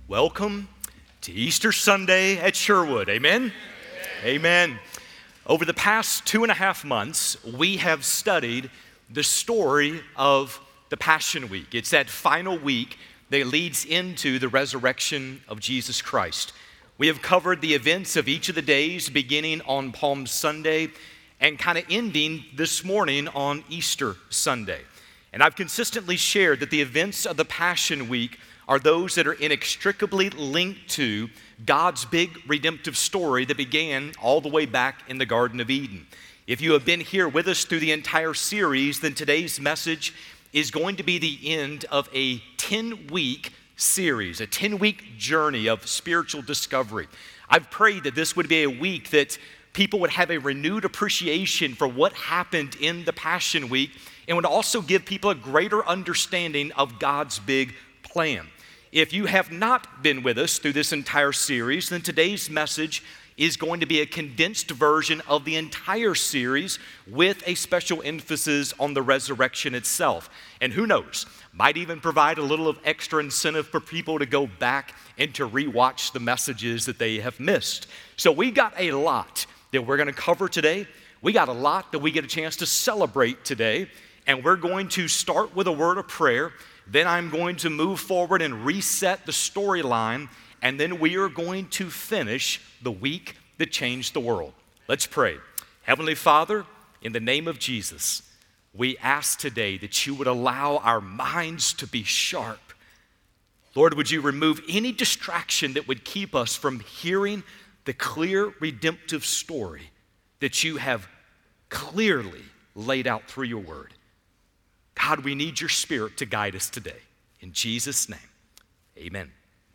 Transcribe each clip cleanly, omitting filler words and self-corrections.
Welcome to Easter Sunday at Sherwood. Amen? Amen. Over the past 2.5 months, we have studied the story of the Passion Week. It's that final week that leads into the resurrection of Jesus Christ. We have covered the events of each of the days, beginning on Palm Sunday and kind of ending this morning on Easter Sunday. And I've consistently shared that the events of the Passion Week are those that are inextricably linked to God's big redemptive story that began all the way back in the Garden of Eden. If you have been here with us through the entire series, then today's message is going to be the end of a 10-week series, a 10-week journey of spiritual discovery. I've prayed that this would be a week that people would have a renewed appreciation for what happened in the Passion Week and would also give people a greater understanding of God's big plan. If you have not been with us through this entire series, then today's message is going to be a condensed version of the entire series with a special emphasis on the resurrection itself. And who knows, might even provide a little of extra incentive for people to go back and to rewatch the messages that they have missed. So we got a lot that we're going to cover today. We got a lot that we get a chance to celebrate today. And we're going to start with a word of prayer. Then I'm going to move forward and reset the storyline, and then we are going to finish the week that changed the world. Let's pray. Heavenly Father, in the name of Jesus, we ask today that you would allow our minds to be sharp. Lord, would you remove any distraction that would keep us from hearing the clear redemptive story that you have clearly laid out through your word. God, we need your Spirit to guide us today. In Jesus' name, amen.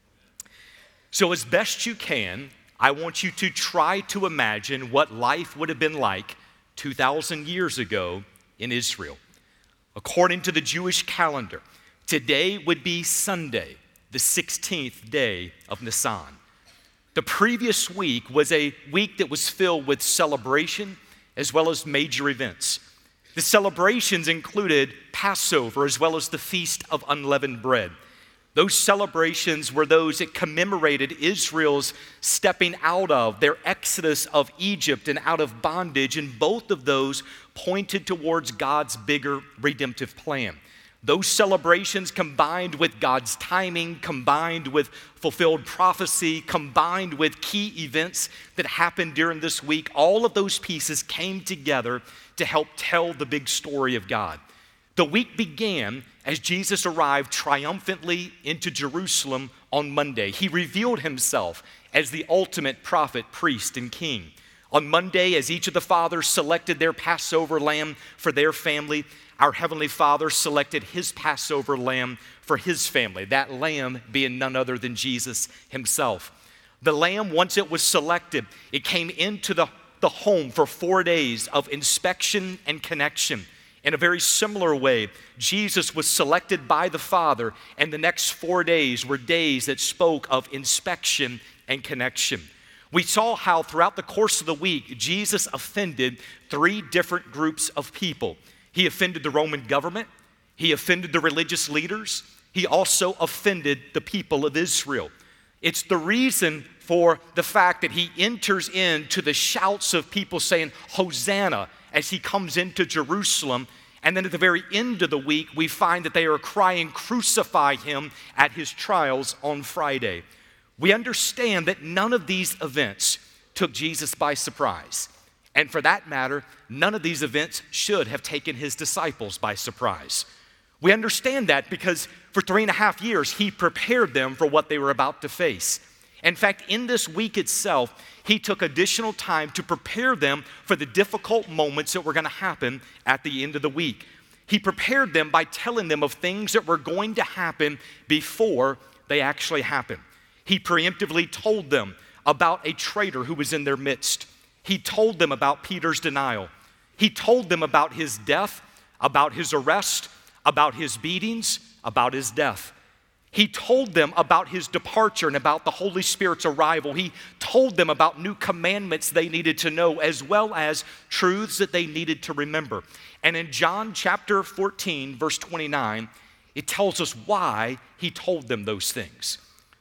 So as best you can, I want you to try to imagine what life would have been like 2,000 years ago in Israel. According to the Jewish calendar, today would be Sunday, the 16th day of Nisan. The previous week was a week that was filled with celebration as well as major events. The celebrations included Passover as well as the Feast of Unleavened Bread. Those celebrations were those that commemorated Israel's stepping out of their exodus of Egypt and out of bondage, and both of those pointed towards God's bigger redemptive plan. Those celebrations combined with God's timing, combined with fulfilled prophecy, combined with key events that happened during this week, all of those pieces came together to help tell the big story of God. The week began as Jesus arrived triumphantly into Jerusalem on Monday. He revealed himself as the ultimate prophet, priest, and king. On Monday, as each of the fathers selected their Passover lamb for their family, our Heavenly Father selected his Passover lamb for his family, that lamb being none other than Jesus himself. The lamb, once it was selected, it came into the home for 4 days of inspection and connection. In a very similar way, Jesus was selected by the Father, and the next 4 days were days that spoke of inspection and connection. We saw how throughout the course of the week, Jesus offended 3 different groups of people. He offended the Roman government, he offended the religious leaders, he also offended the people of Israel. It's the reason for the fact that he enters into the shouts of people saying, Hosanna, as he comes into Jerusalem. And then at the very end of the week, we find that they are crying, crucify him at his trials on Friday. We understand that none of these events took Jesus by surprise. And for that matter, none of these events should have taken his disciples by surprise. We understand that because for 3.5 years, he prepared them for what they were about to face. In fact, in this week itself, he took additional time to prepare them for the difficult moments that were going to happen at the end of the week. He prepared them by telling them of things that were going to happen before they actually happened. He preemptively told them about a traitor who was in their midst. He told them about Peter's denial. He told them about his death, about his arrest, about his beatings, about his death. He told them about his departure and about the Holy Spirit's arrival. He told them about new commandments they needed to know, as well as truths that they needed to remember. And in John chapter 14, verse 29, it tells us why he told them those things.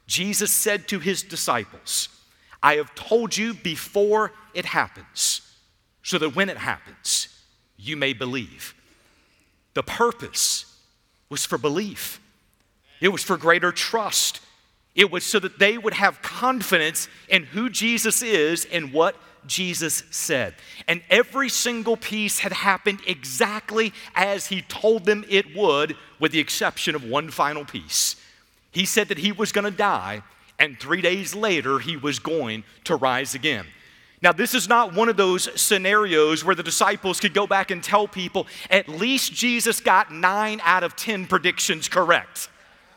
Jesus said to his disciples, I have told you before it happens, so that when it happens, you may believe. The purpose was for belief. It was for greater trust. It was so that they would have confidence in who Jesus is and what Jesus said. And every single piece had happened exactly as he told them it would, with the exception of one final piece. He said that he was going to die, and 3 days later, he was going to rise again. Now, this is not one of those scenarios where the disciples could go back and tell people, at least Jesus got 9 out of 10 predictions correct.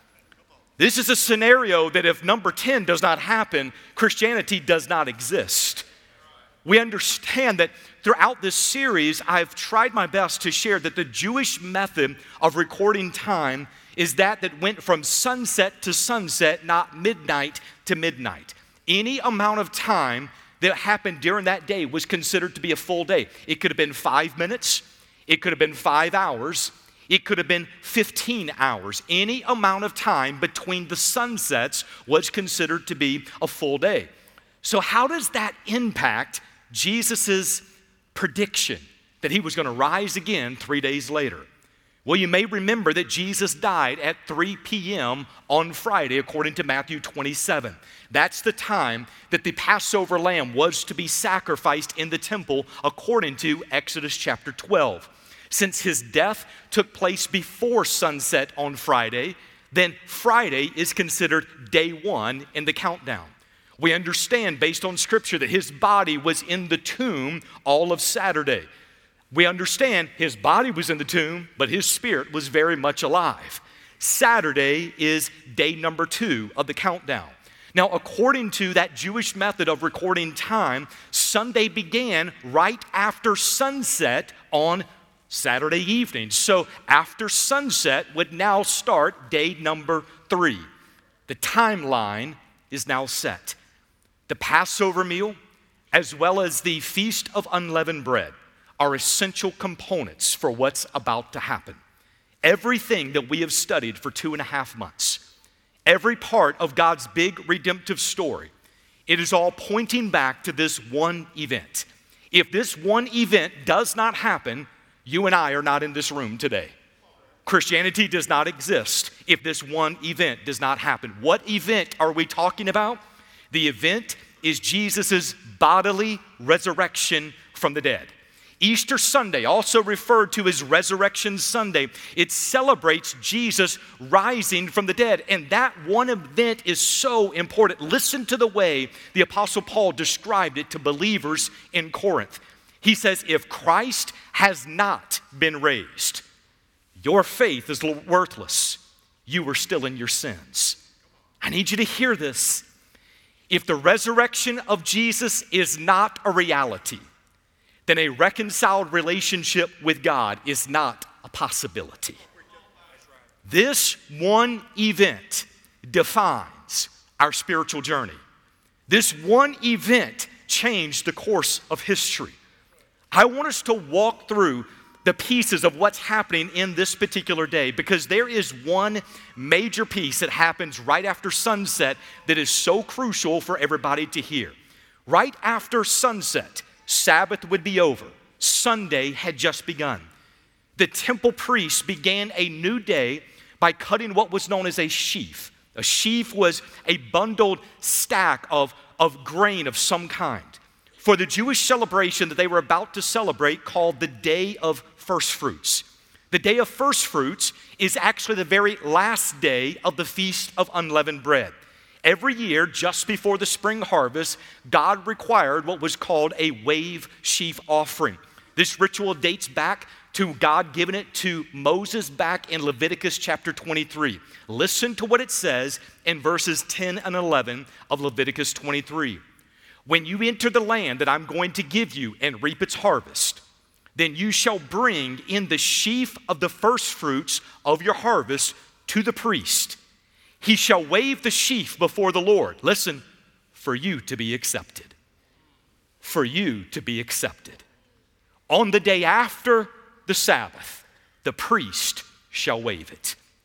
This is a scenario that if number 10 does not happen, Christianity does not exist. We understand that throughout this series, I've tried my best to share that the Jewish method of recording time is that went from sunset to sunset, not midnight to midnight. Any amount of time that happened during that day was considered to be a full day. It could have been 5 minutes. It could have been 5 hours. It could have been 15 hours. Any amount of time between the sunsets was considered to be a full day. So how does that impact Jesus' prediction that he was going to rise again 3 days later? Well, you may remember that Jesus died at 3 p.m. on Friday, according to Matthew 27. That's the time that the Passover lamb was to be sacrificed in the temple, according to Exodus chapter 12. Since his death took place before sunset on Friday, then Friday is considered day 1 in the countdown. We understand, based on Scripture, that his body was in the tomb all of Saturday. We understand his body was in the tomb, but his spirit was very much alive. Saturday is day number 2 of the countdown. Now, according to that Jewish method of recording time, Sunday began right after sunset on Saturday evening. So after sunset would now start day number 3. The timeline is now set. The Passover meal, as well as the Feast of Unleavened Bread, are essential components for what's about to happen. Everything that we have studied for 2.5 months, every part of God's big redemptive story, it is all pointing back to this one event. If this one event does not happen, you and I are not in this room today. Christianity does not exist if this one event does not happen. What event are we talking about? The event is Jesus' bodily resurrection from the dead. Easter Sunday, also referred to as Resurrection Sunday, it celebrates Jesus rising from the dead. And that one event is so important. Listen to the way the Apostle Paul described it to believers in Corinth. He says, if Christ has not been raised, your faith is worthless. You are still in your sins. I need you to hear this. If the resurrection of Jesus is not a reality, then a reconciled relationship with God is not a possibility. This one event defines our spiritual journey. This one event changed the course of history. I want us to walk through the pieces of what's happening in this particular day, because there is one major piece that happens right after sunset that is so crucial for everybody to hear. Right after sunset, Sabbath would be over. Sunday had just begun. The temple priests began a new day by cutting what was known as a sheaf. A sheaf was a bundled stack of grain of some kind for the Jewish celebration that they were about to celebrate, called the Day of First Fruits. The Day of First Fruits is actually the very last day of the Feast of Unleavened Bread. Every year, just before the spring harvest, God required what was called a wave sheaf offering. This ritual dates back to God giving it to Moses back in Leviticus chapter 23. Listen to what it says in verses 10 and 11 of Leviticus 23. When you enter the land that I'm going to give you and reap its harvest, then you shall bring in the sheaf of the first fruits of your harvest to the priest. He shall wave the sheaf before the Lord. Listen, for you to be accepted. For you to be accepted. On the day after the Sabbath, the priest shall wave it.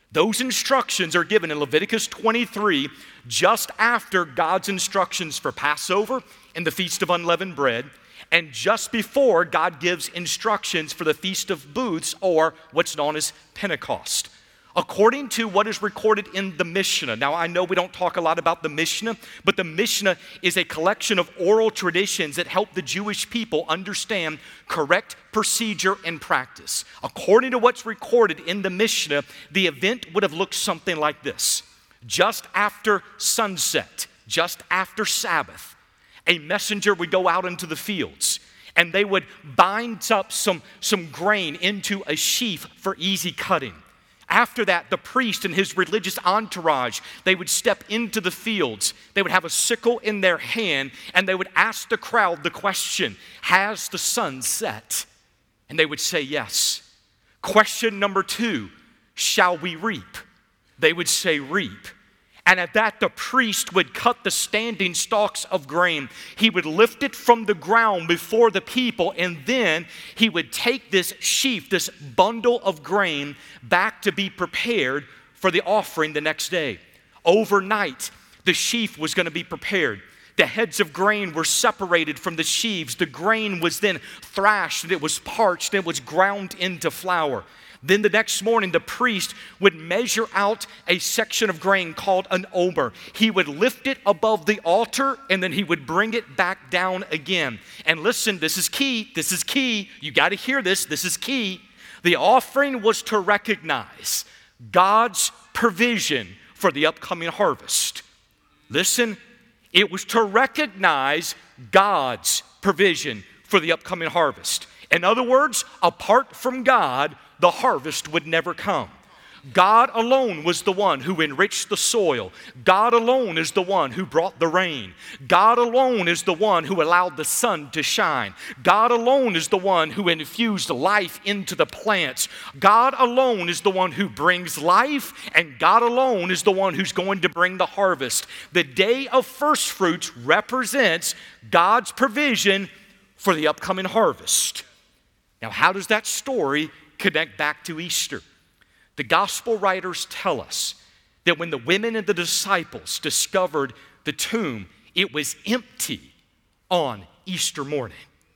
Those instructions are given in Leviticus 23 just after God's instructions for Passover and the Feast of Unleavened Bread, and just before God gives instructions for the Feast of Booths, or what's known as Pentecost. According to what is recorded in the Mishnah. Now, I know we don't talk a lot about the Mishnah, but the Mishnah is a collection of oral traditions that help the Jewish people understand correct procedure and practice. According to what's recorded in the Mishnah, the event would have looked something like this. Just after sunset, just after Sabbath, a messenger would go out into the fields, and they would bind up some grain into a sheaf for easy cutting. After that, the priest and his religious entourage, they would step into the fields. They would have a sickle in their hand, and they would ask the crowd the question, has the sun set? And they would say yes. Question number 2, shall we reap? They would say reap. And at that, the priest would cut the standing stalks of grain. He would lift it from the ground before the people, and then he would take this sheaf, this bundle of grain, back to be prepared for the offering the next day. Overnight, the sheaf was going to be prepared. The heads of grain were separated from the sheaves. The grain was then thrashed, and it was parched, and it was ground into flour. Then the next morning, the priest would measure out a section of grain called an omer. He would lift it above the altar, and then he would bring it back down again. And listen, this is key. This is key. You got to hear this. This is key. The offering was to recognize God's provision for the upcoming harvest. Listen, it was to recognize God's provision for the upcoming harvest. In other words, apart from God, the harvest would never come. God alone was the one who enriched the soil. God alone is the one who brought the rain. God alone is the one who allowed the sun to shine. God alone is the one who infused life into the plants. God alone is the one who brings life, and God alone is the one who's going to bring the harvest. The day of first fruits represents God's provision for the upcoming harvest. Now, how does that story connect back to Easter? The gospel writers tell us that when the women and the disciples discovered the tomb, it was empty on Easter morning.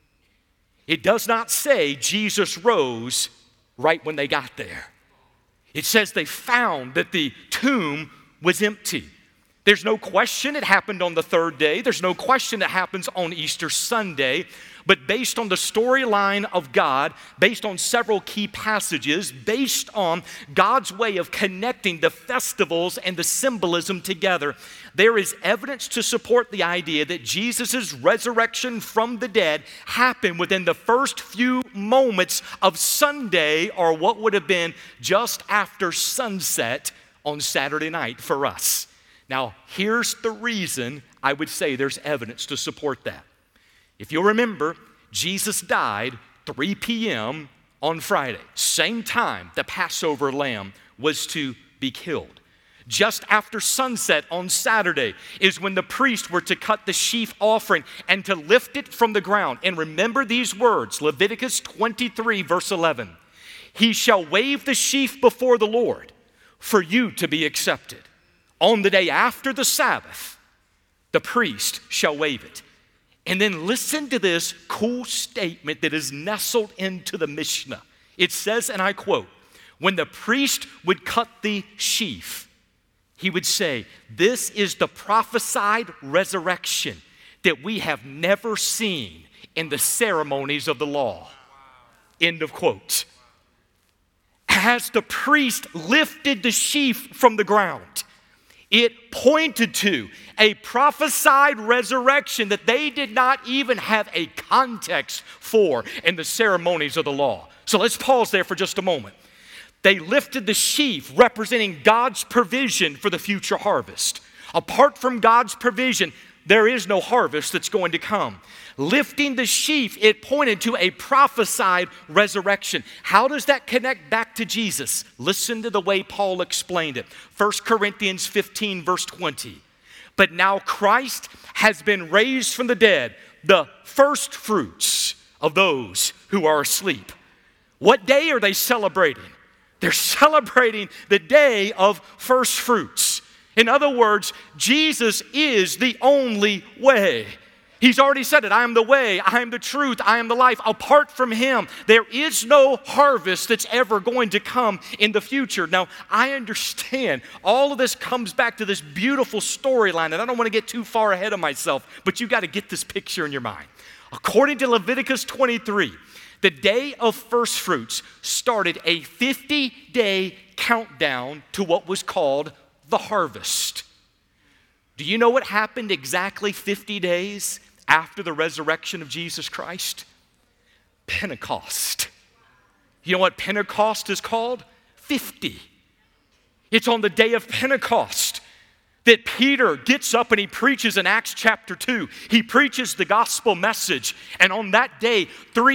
It does not say Jesus rose right when they got there. It says they found that the tomb was empty. There's no question it happened on the third day. There's no question it happens on Easter Sunday. But based on the storyline of God, based on several key passages, based on God's way of connecting the festivals and the symbolism together, there is evidence to support the idea that Jesus' resurrection from the dead happened within the first few moments of Sunday, or what would have been just after sunset on Saturday night for us. Now, here's the reason I would say there's evidence to support that. If you'll remember, Jesus died 3 p.m. on Friday, same time the Passover lamb was to be killed. Just after sunset on Saturday is when the priests were to cut the sheaf offering and to lift it from the ground. And remember these words, Leviticus 23, verse 11. He shall wave the sheaf before the Lord for you to be accepted. On the day after the Sabbath, the priest shall wave it. And then listen to this cool statement that is nestled into the Mishnah. It says, and I quote, when the priest would cut the sheaf, he would say, this is the prophesied resurrection that we have never seen in the ceremonies of the law. End of quote. As the priest lifted the sheaf from the ground, it pointed to a prophesied resurrection that they did not even have a context for in the ceremonies of the law. So let's pause there for just a moment. They lifted the sheaf representing God's provision for the future harvest. Apart from God's provision, there is no harvest that's going to come. Lifting the sheaf, it pointed to a prophesied resurrection. How does that connect back to Jesus? Listen to the way Paul explained it. 1 Corinthians 15, verse 20. But now Christ has been raised from the dead, the first fruits of those who are asleep. What day are they celebrating? They're celebrating the day of first fruits. In other words, Jesus is the only way. He's already said it. I am the way, I am the truth, I am the life. Apart from Him, there is no harvest that's ever going to come in the future. Now, I understand all of this comes back to this beautiful storyline, and I don't want to get too far ahead of myself, but you got to get this picture in your mind. According to Leviticus 23, the day of first fruits started a 50-day countdown to what was called the harvest. Do you know what happened exactly 50 days after the resurrection of Jesus Christ? Pentecost. You know what Pentecost is called? 50. It's on the day of Pentecost that Peter gets up and he preaches in Acts chapter 2. He preaches the gospel message, and on that day,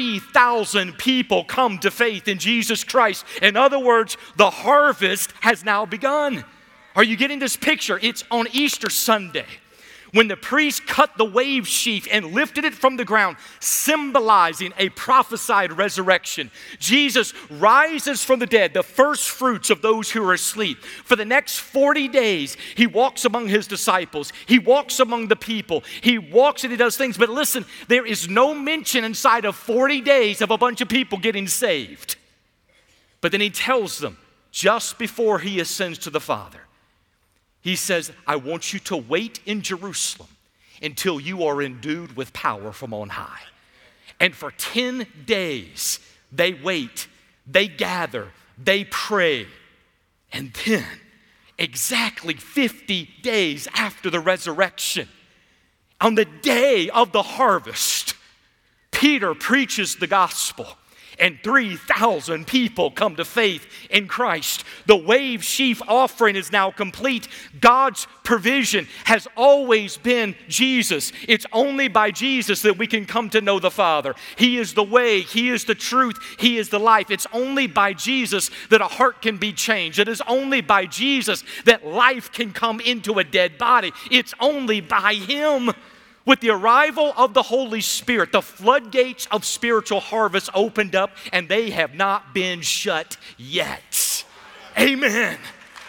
3,000 people come to faith in Jesus Christ. In other words, the harvest has now begun. Are you getting this picture? It's on Easter Sunday when the priest cut the wave sheaf and lifted it from the ground, symbolizing a prophesied resurrection. Jesus rises from the dead, the first fruits of those who are asleep. For the next 40 days, He walks among His disciples. He walks among the people. He walks and He does things. But listen, there is no mention inside of 40 days of a bunch of people getting saved. But then He tells them, just before He ascends to the Father, He says, I want you to wait in Jerusalem until you are endued with power from on high. And for 10 days, they wait, they gather, they pray. And then, exactly 50 days after the resurrection, on the day of the harvest, Peter preaches the gospel. And 3,000 people come to faith in Christ. The wave sheaf offering is now complete. God's provision has always been Jesus. It's only by Jesus that we can come to know the Father. He is the way, He is the truth, He is the life. It's only by Jesus that a heart can be changed. It is only by Jesus that life can come into a dead body. It's only by Him. With the arrival of the Holy Spirit, the floodgates of spiritual harvest opened up, and they have not been shut yet. Amen.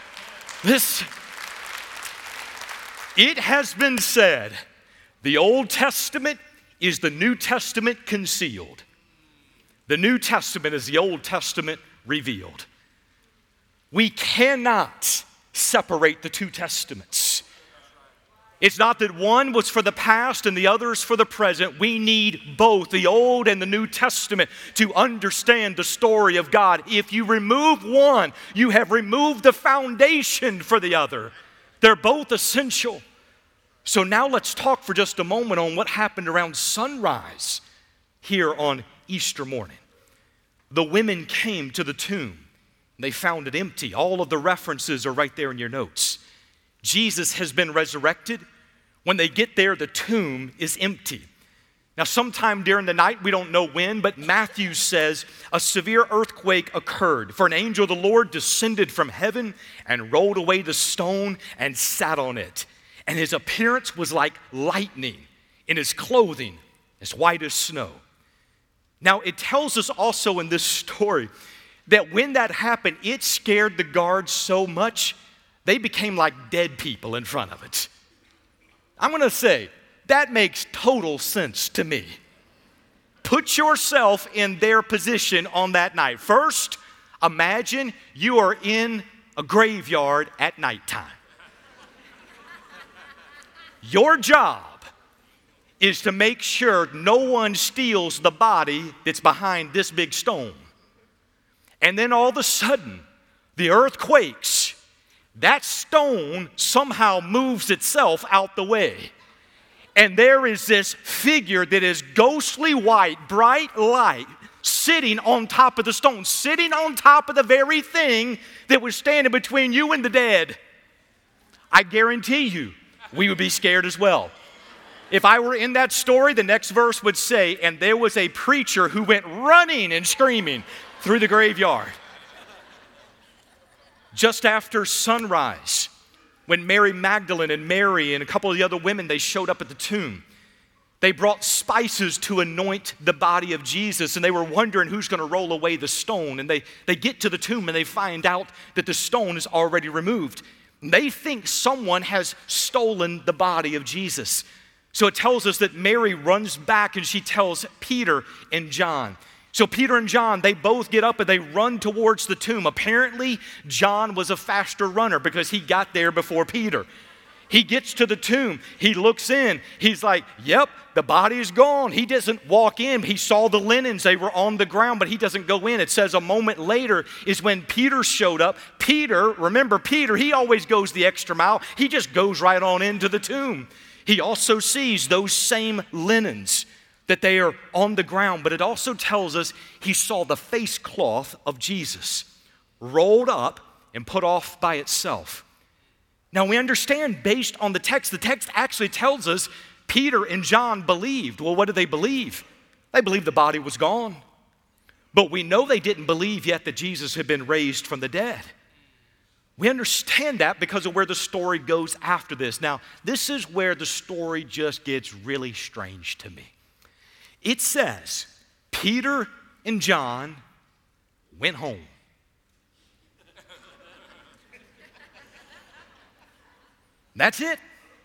It has been said, the Old Testament is the New Testament concealed. The New Testament is the Old Testament revealed. We cannot separate the two testaments. It's not that one was for the past and the other is for the present. We need both the Old and the New Testament to understand the story of God. If you remove one, you have removed the foundation for the other. They're both essential. So now let's talk for just a moment on what happened around sunrise here on Easter morning. The women came to the tomb. They found it empty. All of the references are right there in your notes. Jesus has been resurrected. When they get there, the tomb is empty. Now, sometime during the night, we don't know when, but Matthew says a severe earthquake occurred, for an angel of the Lord descended from heaven and rolled away the stone and sat on it. And His appearance was like lightning, and His clothing as white as snow. Now, it tells us also in this story that when that happened, it scared the guards so much they became like dead people in front of it. I'm going to say, that makes total sense to me. Put yourself in their position on that night. First, imagine you are in a graveyard at nighttime. Your job is to make sure no one steals the body that's behind this big stone. And then all of a sudden, the earth quakes. That stone somehow moves itself out the way. And there is this figure that is ghostly white, bright light, sitting on top of the stone, sitting on top of the very thing that was standing between you and the dead. I guarantee you, we would be scared as well. If I were in that story, the next verse would say, and there was a preacher who went running and screaming through the graveyard. Just after sunrise, when Mary Magdalene and Mary and a couple of the other women, they showed up at the tomb, They brought spices to anoint the body of Jesus, and they were wondering who's going to roll away the stone. And they get to the tomb and they find out that the stone is already removed. They think someone has stolen the body of Jesus. So it tells us that Mary runs back and she tells Peter and John. So Peter and John, they both get up and they run towards the tomb. Apparently, John was a faster runner because he got there before Peter. He gets to the tomb. He looks in. He's like, yep, the body is gone. He doesn't walk in. He saw the linens. They were on the ground, but he doesn't go in. It says a moment later is when Peter showed up. Peter, remember Peter, he always goes the extra mile. He just goes right on into the tomb. He also sees those same linens, that they are on the ground, but it also tells us he saw the face cloth of Jesus rolled up and put off by itself. Now we understand based on the text actually tells us Peter and John believed. Well, what did they believe? They believed the body was gone. But we know they didn't believe yet that Jesus had been raised from the dead. We understand that because of where the story goes after this. Now, this is where the story just gets really strange to me. It says, Peter and John went home. That's it.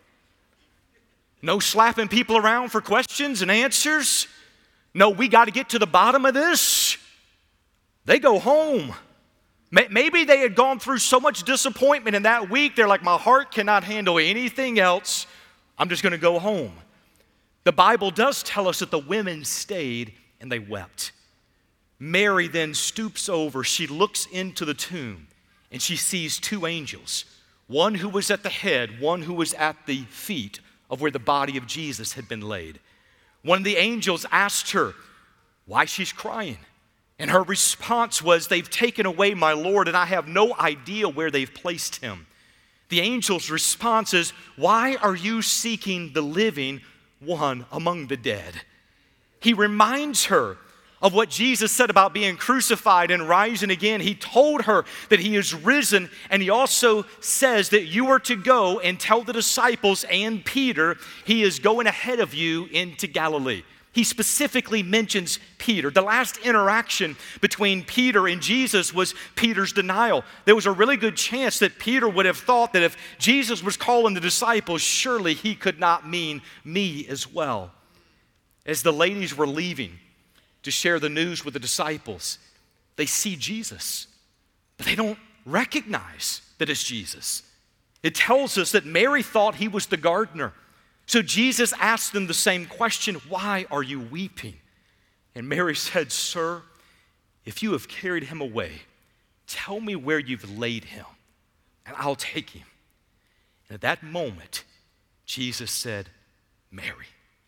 No slapping people around for questions and answers. No, we got to get to the bottom of this. They go home. Maybe they had gone through so much disappointment in that week, they're like, my heart cannot handle anything else. I'm just going to go home. The Bible does tell us that the women stayed and they wept. Mary then stoops over, she looks into the tomb, and she sees two angels. One who was at the head, one who was at the feet of where the body of Jesus had been laid. One of the angels asked her why she's crying. And her response was, they've taken away my Lord, and I have no idea where they've placed him. The angel's response is, why are you seeking the living one among the dead? He reminds her of what Jesus said about being crucified and rising again. He told her that he is risen, and he also says that you are to go and tell the disciples and Peter he is going ahead of you into Galilee. He specifically mentions Peter. The last interaction between Peter and Jesus was Peter's denial. There was a really good chance that Peter would have thought that if Jesus was calling the disciples, surely he could not mean me as well. As the ladies were leaving to share the news with the disciples, they see Jesus, but they don't recognize that it's Jesus. It tells us that Mary thought he was the gardener. So Jesus asked them the same question, why are you weeping? And Mary said, sir, if you have carried him away, tell me where you've laid him, and I'll take him. And at that moment, Jesus said, Mary.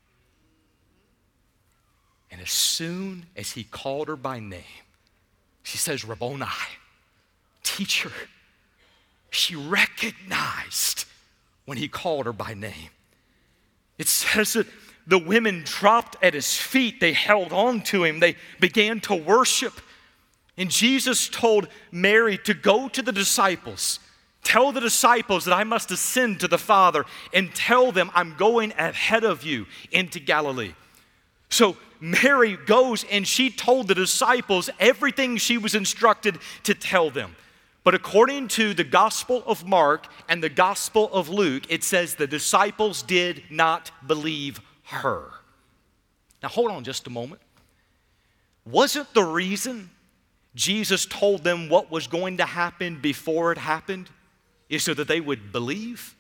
And as soon as he called her by name, she says, Rabboni, teacher. She recognized when he called her by name. It says that the women dropped at his feet. They held on to him. They began to worship. And Jesus told Mary to go to the disciples. Tell the disciples that I must ascend to the Father and tell them I'm going ahead of you into Galilee. So Mary goes and she told the disciples everything she was instructed to tell them. But according to the Gospel of Mark and the Gospel of Luke, it says the disciples did not believe her. Now hold on just a moment. Wasn't the reason Jesus told them what was going to happen before it happened is so that they would believe?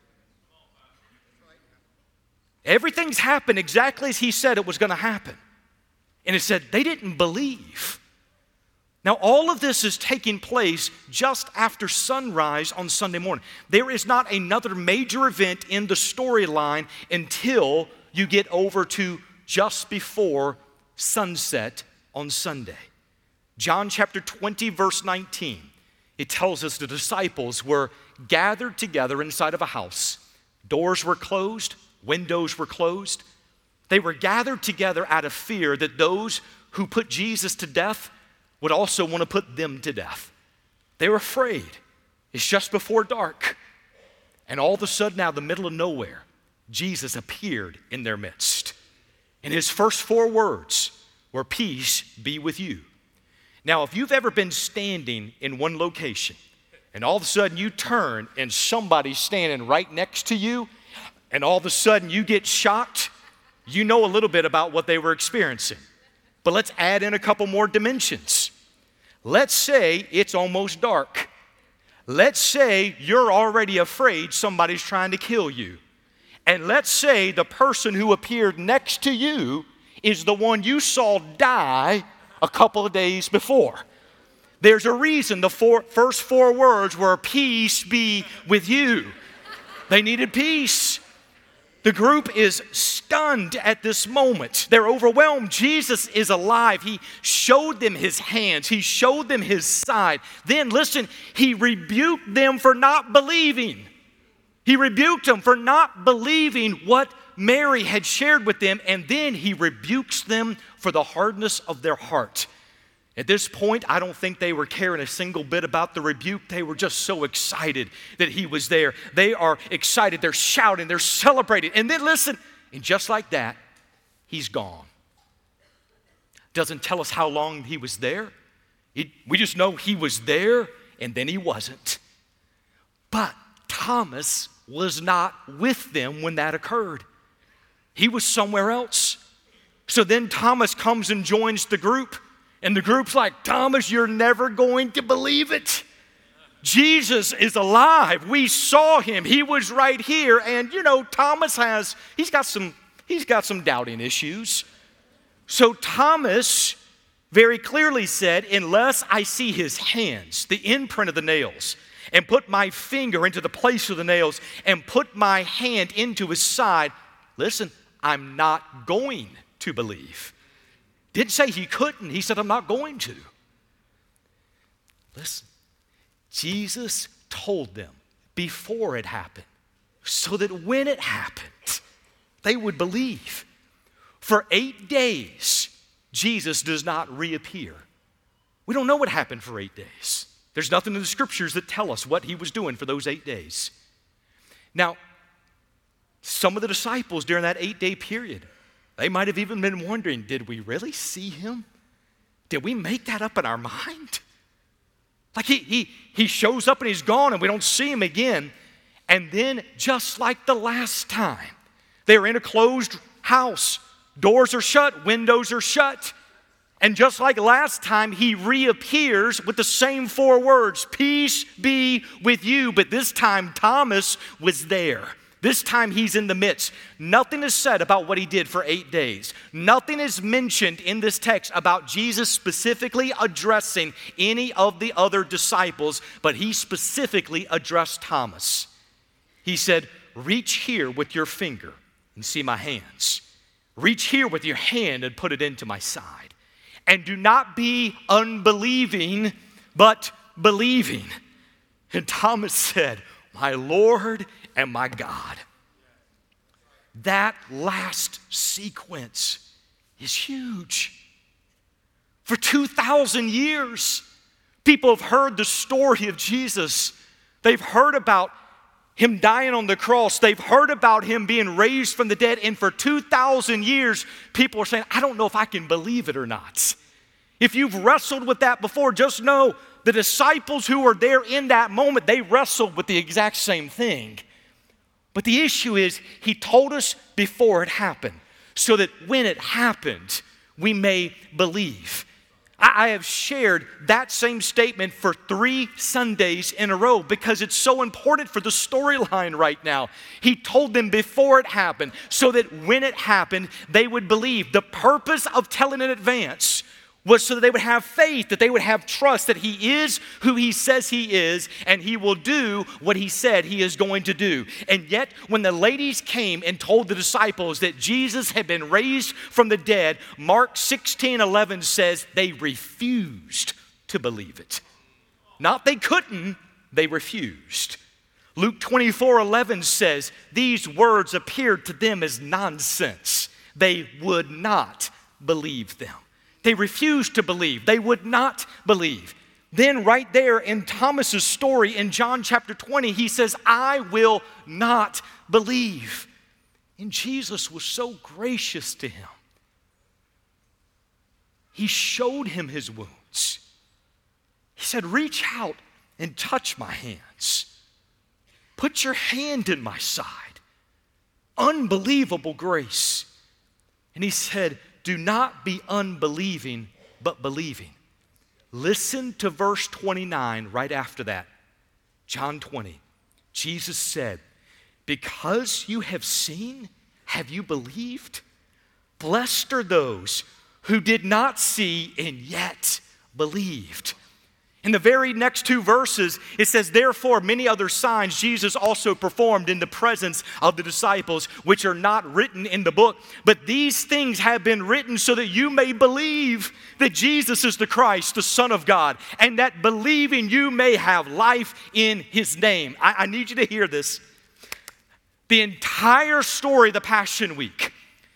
Everything's happened exactly as he said it was going to happen. And it said they didn't believe. Now, all of this is taking place just after sunrise on Sunday morning. There is not another major event in the storyline until you get over to just before sunset on Sunday. John chapter 20, verse 19, it tells us the disciples were gathered together inside of a house. Doors were closed, windows were closed. They were gathered together out of fear that those who put Jesus to death would also want to put them to death. They were afraid. It's just before dark. And all of a sudden, out of the middle of nowhere, Jesus appeared in their midst. And his first 4 words were, "Peace be with you." Now, if you've ever been standing in one location and all of a sudden you turn and somebody's standing right next to you and all of a sudden you get shocked, you know a little bit about what they were experiencing. But let's add in a couple more dimensions. Let's say it's almost dark. Let's say you're already afraid somebody's trying to kill you. And let's say the person who appeared next to you is the one you saw die a couple of days before. There's a reason the first 4 words were, "Peace be with you." They needed peace. The group is stunned at this moment. They're overwhelmed. Jesus is alive. He showed them his hands. He showed them his side. Then, listen, he rebuked them for not believing. He rebuked them for not believing what Mary had shared with them, and then he rebukes them for the hardness of their heart. At this point, I don't think they were caring a single bit about the rebuke. They were just so excited that he was there. They are excited. They're shouting. They're celebrating. And then listen, and just like that, he's gone. Doesn't tell us how long he was there. We just know he was there, and then he wasn't. But Thomas was not with them when that occurred. He was somewhere else. So then Thomas comes and joins the group. And the group's like, "Thomas, you're never going to believe it. Jesus is alive. We saw him. He was right here." And you know, Thomas he's got some doubting issues. So Thomas very clearly said, "Unless I see his hands, the imprint of the nails, and put my finger into the place of the nails, and put my hand into his side, listen, I'm not going to believe." Didn't say he couldn't. He said, "I'm not going to." Listen, Jesus told them before it happened so that when it happened, they would believe. For 8 days, Jesus does not reappear. We don't know what happened for 8 days. There's nothing in the scriptures that tell us what he was doing for those 8 days. Now, some of the disciples during that 8-day period, they might have even been wondering, did we really see him? Did we make that up in our mind? Like he shows up and he's gone and we don't see him again. And then just like the last time, they were in a closed house. Doors are shut, windows are shut. And just like last time, he reappears with the same 4 words, "Peace be with you." But this time Thomas was there. This time he's in the midst. Nothing is said about what he did for 8 days. Nothing is mentioned in this text about Jesus specifically addressing any of the other disciples, but he specifically addressed Thomas. He said, "Reach here with your finger and see my hands. Reach here with your hand and put it into my side. And do not be unbelieving, but believing." And Thomas said, "My Lord and my God." That last sequence is huge. For 2,000 years, people have heard the story of Jesus. They've heard about him dying on the cross. They've heard about him being raised from the dead. And for 2,000 years, people are saying, "I don't know if I can believe it or not." If you've wrestled with that before, just know the disciples who were there in that moment, they wrestled with the exact same thing. But the issue is, he told us before it happened, so that when it happened, we may believe. I have shared that same statement for 3 Sundays in a row because it's so important for the storyline right now. He told them before it happened, so that when it happened, they would believe. The purpose of telling in advance was so that they would have faith, that they would have trust that he is who he says he is, and he will do what he said he is going to do. And yet, when the ladies came and told the disciples that Jesus had been raised from the dead, Mark 16:11 says they refused to believe it. Not they couldn't, they refused. Luke 24:11 says these words appeared to them as nonsense. They would not believe them. They refused to believe. They would not believe. Then right there in Thomas's story in John chapter 20, he says, "I will not believe." And Jesus was so gracious to him. He showed him his wounds. He said, reach out and touch my hands. Put your hand in my side. Unbelievable grace. And he said, do not be unbelieving, but believing. Listen to verse 29 right after that. John 20. Jesus said, because you have seen, have you believed? Blessed are those who did not see and yet believed. In the very next two verses, it says, therefore, many other signs Jesus also performed in the presence of the disciples, which are not written in the book. But these things have been written so that you may believe that Jesus is the Christ, the Son of God, and that believing you may have life in his name. I need you to hear this. The entire story of the Passion Week,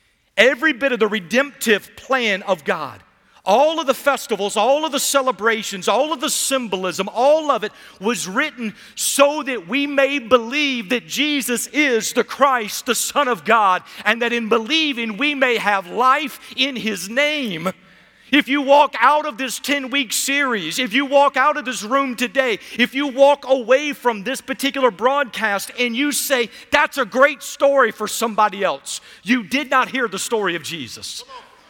every bit of the redemptive plan of God, all of the festivals, all of the celebrations, all of the symbolism, all of it was written so that we may believe that Jesus is the Christ, the Son of God, and that in believing we may have life in his name. If you walk out of this 10-week series, if you walk out of this room today, if you walk away from this particular broadcast and you say, that's a great story for somebody else, you did not hear the story of Jesus.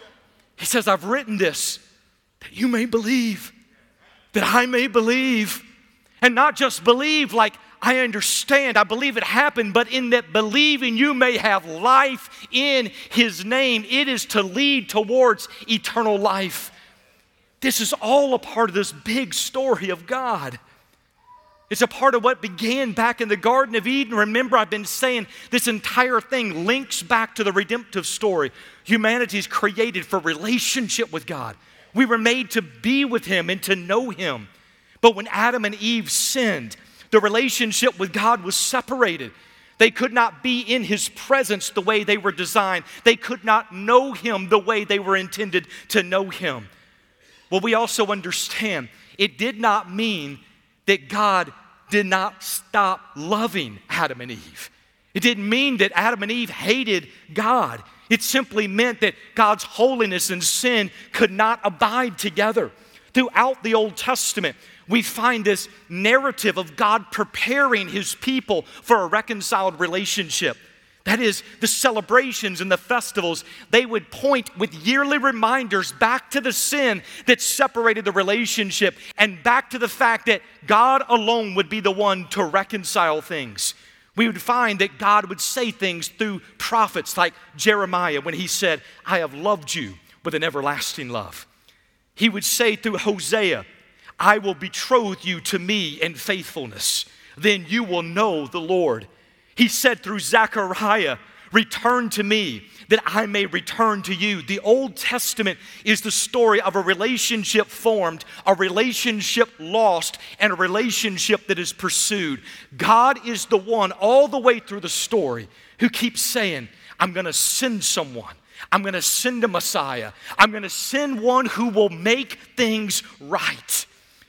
He says, I've written this that you may believe, that I may believe. And not just believe like I understand, I believe it happened, but in that believing you may have life in his name. It is to lead towards eternal life. This is all a part of this big story of God. It's a part of what began back in the Garden of Eden. Remember, I've been saying this entire thing links back to the redemptive story. Humanity is created for relationship with God. We were made to be with him and to know him. But when Adam and Eve sinned, the relationship with God was separated. They could not be in his presence the way they were designed. They could not know him the way they were intended to know him. Well, we also understand it did not mean that God did not stop loving Adam and Eve. It didn't mean that Adam and Eve hated God. It simply meant that God's holiness and sin could not abide together. Throughout the Old Testament, we find this narrative of God preparing his people for a reconciled relationship. That is, the celebrations and the festivals, they would point with yearly reminders back to the sin that separated the relationship and back to the fact that God alone would be the one to reconcile things. We would find that God would say things through prophets like Jeremiah when he said, I have loved you with an everlasting love. He would say through Hosea, I will betroth you to me in faithfulness. Then you will know the Lord. He said through Zechariah, return to me that I may return to you. The Old Testament is the story of a relationship formed, a relationship lost, and a relationship that is pursued. God is the one all the way through the story who keeps saying, I'm going to send someone. I'm going to send a Messiah. I'm going to send one who will make things right.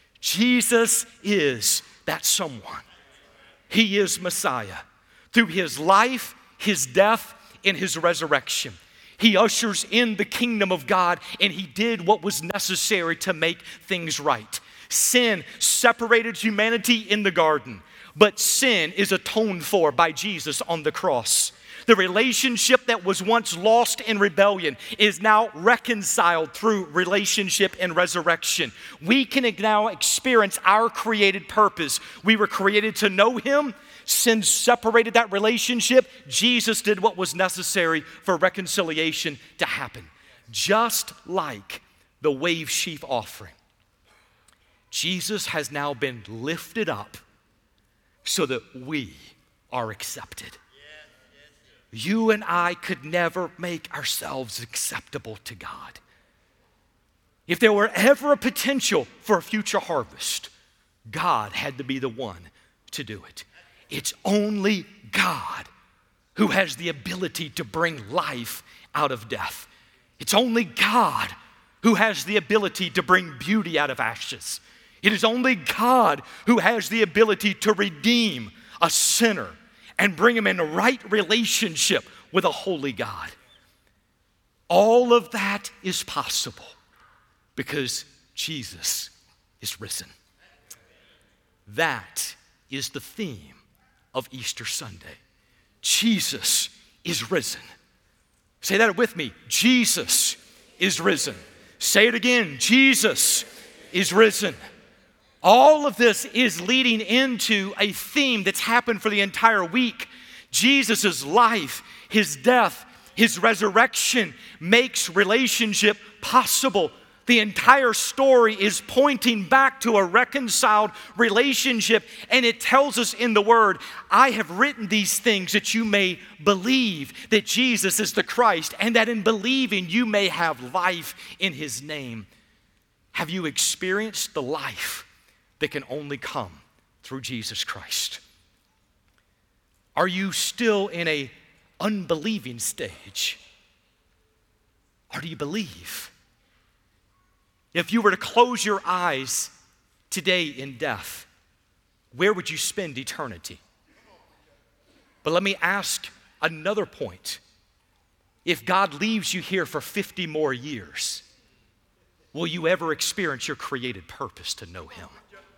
Jesus is that someone. He is Messiah. Through his life, his death, and his resurrection, he ushers in the kingdom of God, and he did what was necessary to make things right. Sin separated humanity in the garden, but sin is atoned for by Jesus on the cross. The relationship that was once lost in rebellion is now reconciled through relationship and resurrection. We can now experience our created purpose. We were created to know him. Sin separated that relationship. Jesus did what was necessary for reconciliation to happen. Just like the wave sheaf offering, Jesus has now been lifted up so that we are accepted. You and I could never make ourselves acceptable to God. If there were ever a potential for a future harvest, God had to be the one to do it. It's only God who has the ability to bring life out of death. It's only God who has the ability to bring beauty out of ashes. It is only God who has the ability to redeem a sinner and bring him in a right relationship with a holy God. All of that is possible because Jesus is risen. That is the theme of Easter Sunday. Jesus is risen. Say that with me. Jesus is risen. Say it again. Jesus is risen. All of this is leading into a theme that's happened for the entire week. Jesus' life, his death, his resurrection makes relationship possible. The entire story is pointing back to a reconciled relationship, and it tells us in the Word, I have written these things that you may believe that Jesus is the Christ, and that in believing you may have life in his name. Have you experienced the life that can only come through Jesus Christ? Are you still in an unbelieving stage? Or do you believe? If you were to close your eyes today in death, where would you spend eternity? But let me ask another point. If God leaves you here for 50 more years, will you ever experience your created purpose to know him?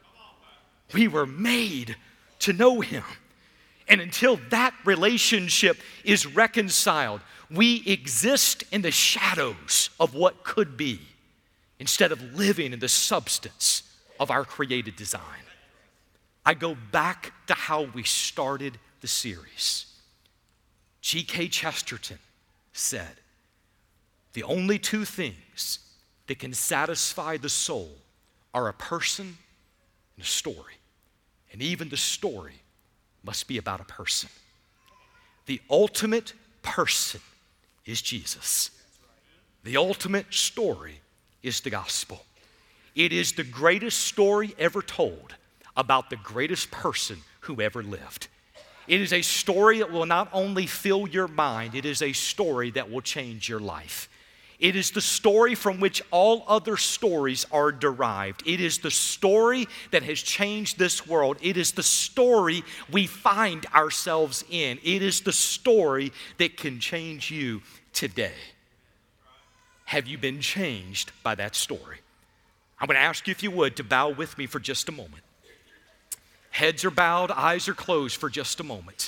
We were made to know him. And until that relationship is reconciled, we exist in the shadows of what could be instead of living in the substance of our created design. I go back to how we started the series. G.K. Chesterton said, the only two things that can satisfy the soul are a person and a story. And even the story must be about a person. The ultimate person is Jesus. The ultimate story is the gospel. It is the greatest story ever told about the greatest person who ever lived. It is a story that will not only fill your mind, it is a story that will change your life. It is the story from which all other stories are derived. It is the story that has changed this world. It is the story we find ourselves in. It is the story that can change you today. Have you been changed by that story? I'm going to ask you, if you would, to bow with me for just a moment. Heads are bowed, eyes are closed for just a moment.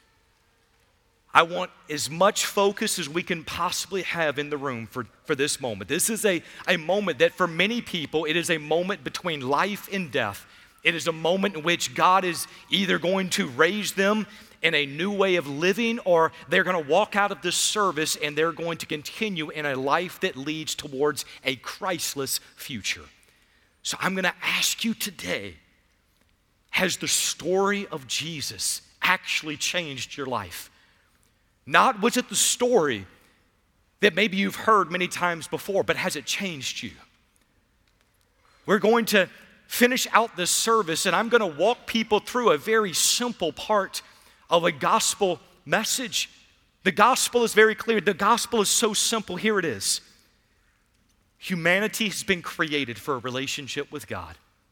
I want as much focus as we can possibly have in the room for this moment. This is a moment that for many people, it is a moment between life and death. It is a moment in which God is either going to raise them in a new way of living, or they're going to walk out of this service and they're going to continue in a life that leads towards a Christless future. So I'm going to ask you today, has the story of Jesus actually changed your life? Not was it the story that maybe you've heard many times before, but has it changed you? We're going to finish out this service, and I'm going to walk people through a very simple part of a gospel message. The gospel is very clear. The gospel is so simple. Here it is. Humanity has been created for a relationship with God.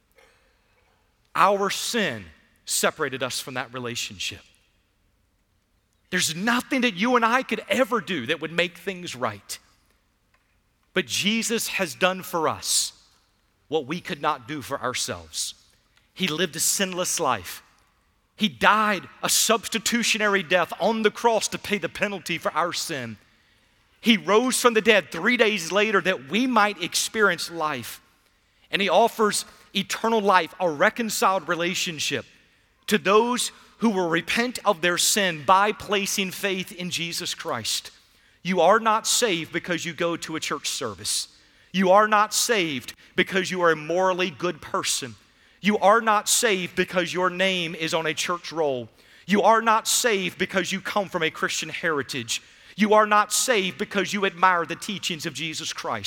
Our sin separated us from that relationship. There's nothing that you and I could ever do that would make things right. But Jesus has done for us what we could not do for ourselves. He lived a sinless life. He died a substitutionary death on the cross to pay the penalty for our sin. He rose from the dead 3 days later that we might experience life. And he offers eternal life, a reconciled relationship to those who will repent of their sin by placing faith in Jesus Christ. You are not saved because you go to a church service. You are not saved because you are a morally good person. You are not saved because your name is on a church roll. You are not saved because you come from a Christian heritage. You are not saved because you admire the teachings of Jesus Christ.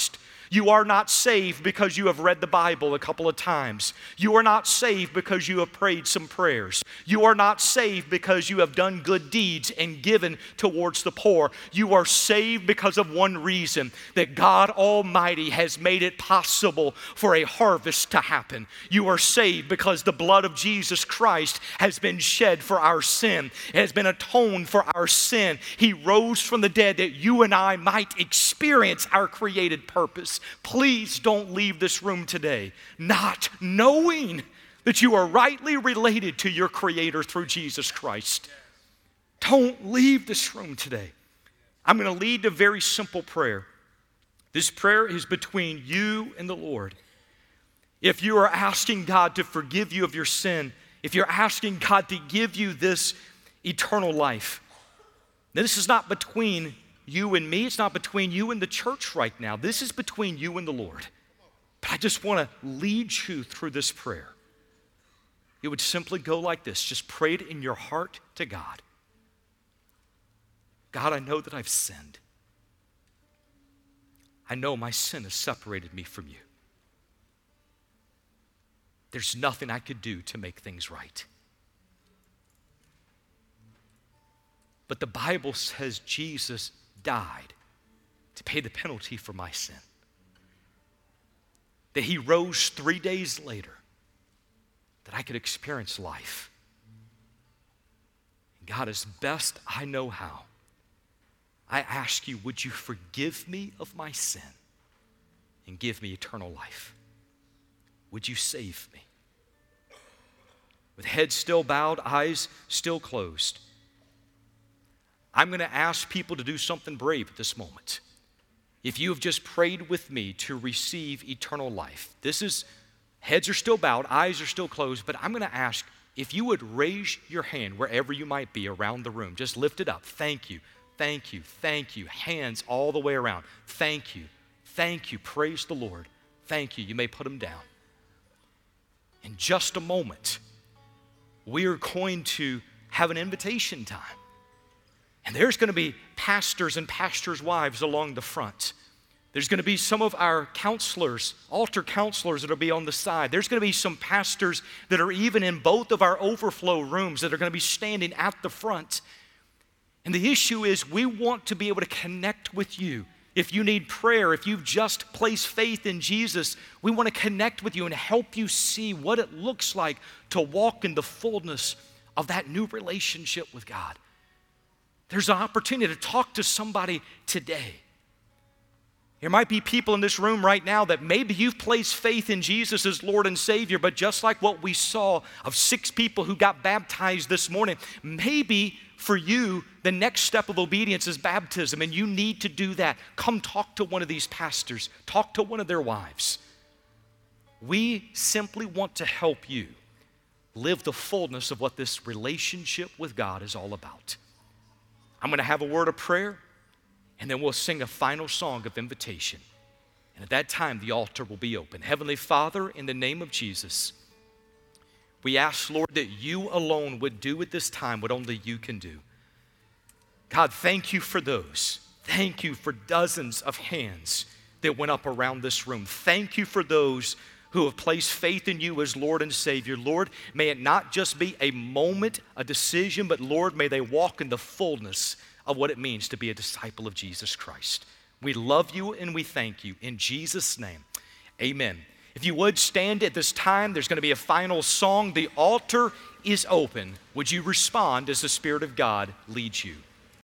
You are not saved because you have read the Bible a couple of times. You are not saved because you have prayed some prayers. You are not saved because you have done good deeds and given towards the poor. You are saved because of one reason, that God Almighty has made it possible for a harvest to happen. You are saved because the blood of Jesus Christ has been shed for our sin. It has been atoned for our sin. He rose from the dead that you and I might experience our created purpose. Please don't leave this room today not knowing that you are rightly related to your Creator through Jesus Christ. Don't leave this room today. I'm going to lead a very simple prayer. This prayer is between you and the Lord. If you are asking God to forgive you of your sin, if you're asking God to give you this eternal life, now this is not between you and me. It's not between you and the church right now. This is between you and the Lord. But I just want to lead you through this prayer. It would simply go like this. Just pray it in your heart to God. God, I know that I've sinned. I know my sin has separated me from you. There's nothing I could do to make things right. But the Bible says Jesus died to pay the penalty for my sin. That he rose 3 days later that I could experience life. And God, as best I know how, I ask you, would you forgive me of my sin and give me eternal life? Would you save me? With head still bowed, eyes still closed, I'm going to ask people to do something brave at this moment. If you have just prayed with me to receive eternal life, this is, heads are still bowed, eyes are still closed, but I'm going to ask if you would raise your hand wherever you might be around the room. Just lift it up. Thank you, thank you, thank you. Hands all the way around. Thank you, thank you. Praise the Lord. Thank you. You may put them down. In just a moment, we are going to have an invitation time. And there's going to be pastors and pastors' wives along the front. There's going to be some of our counselors, altar counselors that will be on the side. There's going to be some pastors that are even in both of our overflow rooms that are going to be standing at the front. And the issue is we want to be able to connect with you. If you need prayer, if you've just placed faith in Jesus, we want to connect with you and help you see what it looks like to walk in the fullness of that new relationship with God. There's an opportunity to talk to somebody today. There might be people in this room right now that maybe you've placed faith in Jesus as Lord and Savior, but just like what we saw of 6 people who got baptized this morning, maybe for you, the next step of obedience is baptism, and you need to do that. Come talk to one of these pastors. Talk to one of their wives. We simply want to help you live the fullness of what this relationship with God is all about. I'm going to have a word of prayer, and then we'll sing a final song of invitation. And at that time, the altar will be open. Heavenly Father, in the name of Jesus, we ask, Lord, that you alone would do at this time what only you can do. God, thank you for those. Thank you for dozens of hands that went up around this room. Thank you for those who have placed faith in you as Lord and Savior. Lord, may it not just be a moment, a decision, but Lord, may they walk in the fullness of what it means to be a disciple of Jesus Christ. We love you and we thank you. In Jesus' name, amen. If you would stand at this time, there's going to be a final song. The altar is open. Would you respond as the Spirit of God leads you?